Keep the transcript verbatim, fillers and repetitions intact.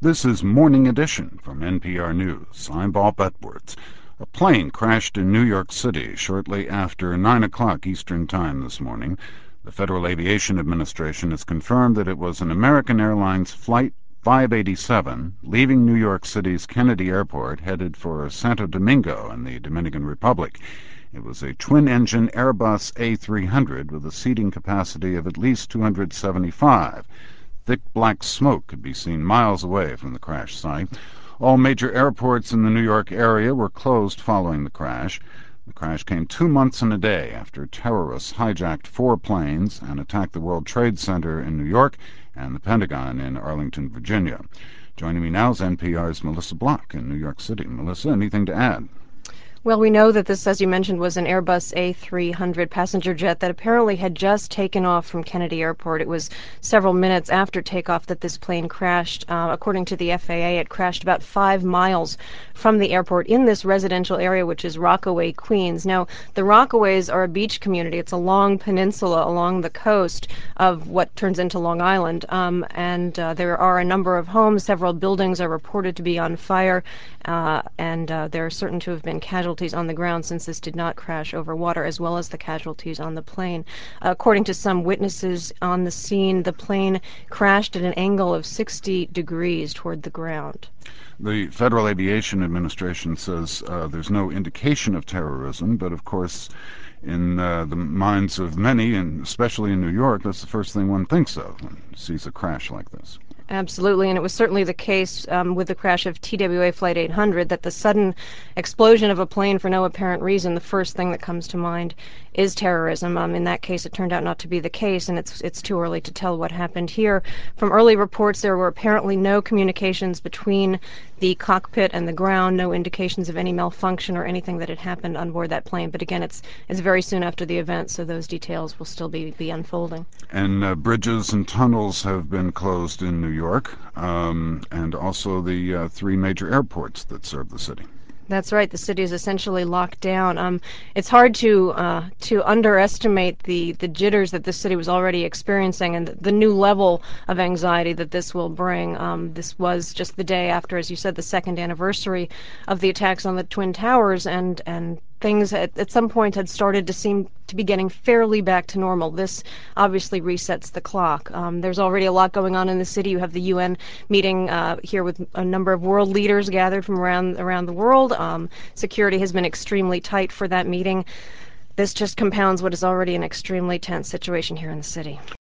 This is Morning Edition from N P R News. I'm Bob Edwards. A plane crashed in New York City shortly after nine o'clock Eastern Time this morning. The Federal Aviation Administration has confirmed that it was an American Airlines Flight five eighty-seven leaving New York City's Kennedy Airport headed for Santo Domingo in the Dominican Republic. It was a twin-engine Airbus A three hundred with a seating capacity of at least two hundred seventy-five. Thick black smoke could be seen miles away from the crash site. All major airports in the New York area were closed following the crash. The crash came two months and a day after terrorists hijacked four planes and attacked the World Trade Center in New York and the Pentagon in Arlington, Virginia. Joining me now is N P R's Melissa Block in New York City. Melissa, anything to add? Well, we know that this, as you mentioned, was an Airbus A three hundred passenger jet that apparently had just taken off from Kennedy Airport. It was several minutes after takeoff that this plane crashed. Uh, according to the F A A, it crashed about five miles from the airport in this residential area, which is Rockaway, Queens. Now, the Rockaways are a beach community. It's a long peninsula along the coast of what turns into Long Island, um, and uh, there are a number of homes. Several buildings are reported to be on fire, uh, and uh, there are certain to have been casualties on the ground since this did not crash over water, as well as the casualties on the plane. Uh, according to some witnesses on the scene, the plane crashed at an angle of sixty degrees toward the ground. The Federal Aviation Administration says uh, there's no indication of terrorism, but of course in uh, the minds of many, and especially in New York, that's the first thing one thinks of when sees a crash like this. Absolutely, and it was certainly the case um, with the crash of T W A Flight eight hundred that the sudden explosion of a plane for no apparent reason, the first thing that comes to mind is terrorism. Um, in that case, it turned out not to be the case, and it's it's too early to tell what happened here. From early reports, there were apparently no communications between the cockpit and the ground, no indications of any malfunction or anything that had happened on board that plane. But again, it's it's very soon after the event, so those details will still be, be unfolding. And uh, bridges and tunnels have been closed in New York, um, and also the uh, three major airports that serve the city. That's right. The city is essentially locked down. Um, it's hard to uh, to underestimate the, the jitters that this city was already experiencing and the, the new level of anxiety that this will bring. Um, this was just the day after, as you said, the second anniversary of the attacks on the Twin Towers, and and things at, at some point had started to seem to be getting fairly back to normal. This obviously resets the clock. Um, there's already a lot going on in the city. You have the U N meeting uh, here with a number of world leaders gathered from around around the world. Um, security has been extremely tight for that meeting. This just compounds what is already an extremely tense situation here in the city.